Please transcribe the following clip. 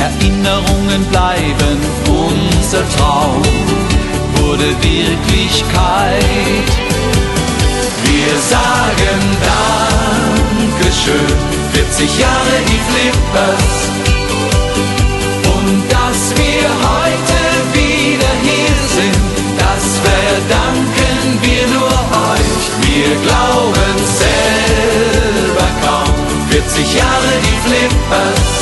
Erinnerungen bleiben, unser Traum wurde Wirklichkeit. Wir sagen Dankeschön, 40 Jahre die Flippers. Und dass wir heute wieder hier sind, das verdanken wir nur euch. Wir glauben selber kaum, 40 Jahre die Flippers.